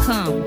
NinjaPhoenix.com.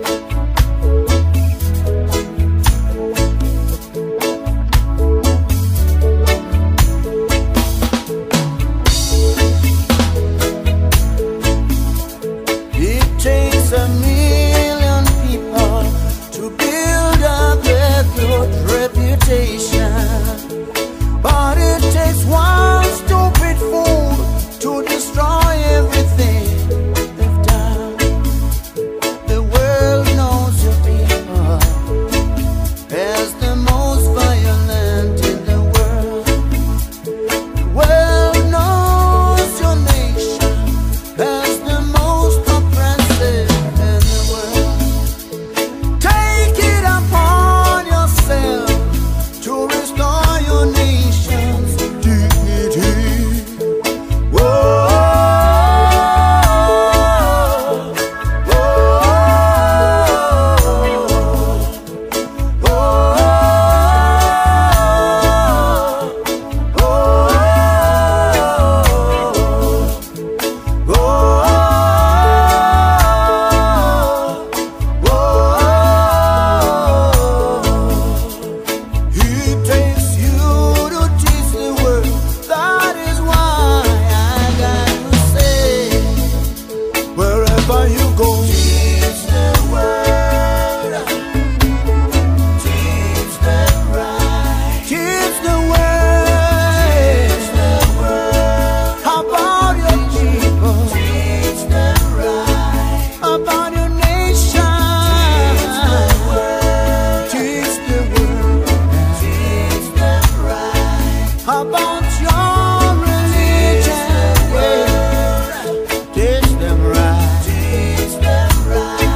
It takes a million people to build up their good reputation, but it takes one stupid fool to destroy everything they've done. The world knows your people as the most violent in the world. The world knows your nation as the most oppressive in the world. Take it upon yourself to restore your nation's dignity. Whoa, whoa, it takes you to teach the world. That is why I got to say, wherever you go, teach the world, teach them right, teach the world about your people, teach them right about your nation, teach the world, teach them right about your religion, teach them right, teach them right.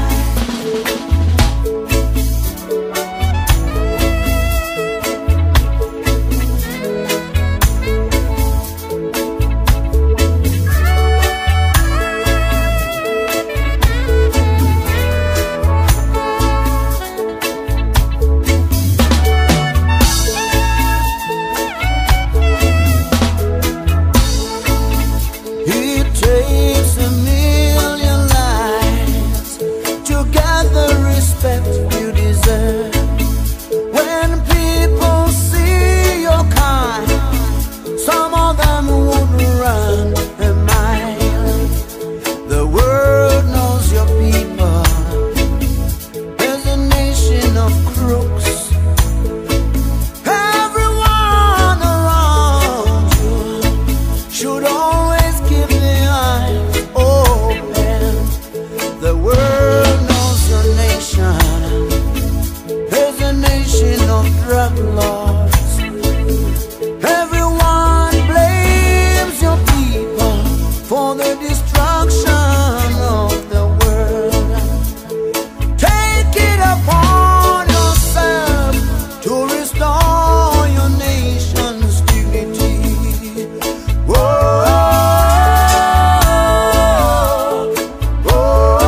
It takes a million lives to get the respect you deserve. When people see your kind, some of them would run a mile. The world knows your people. There's a nation of crooks. Everyone around you should always keep their eyes open. The world knows your nation. There's a nation of drug lords. Everyone blames your people for the destruction of the world. Take it upon yourself to restore your nation's dignity. Whoa, whoa,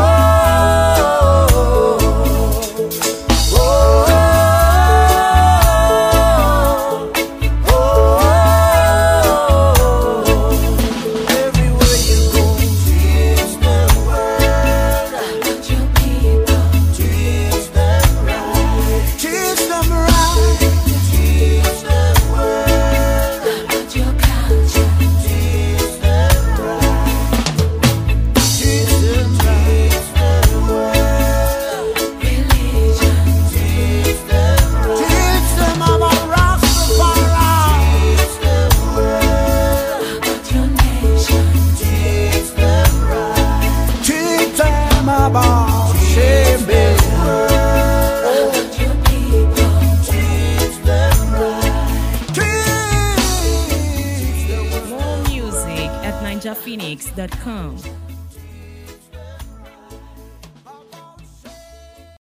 everywhere you go, teach the world about your people, teach them right, teach them right, teach the world about your culture, teach them right, teach them right, teach the world religion, teach them right, teach them about Rastafari, teach the world about your nation, teach them right, teach them about Shebe, about your people, teach them right, teach the world. More music at NinjaPhoenix.com.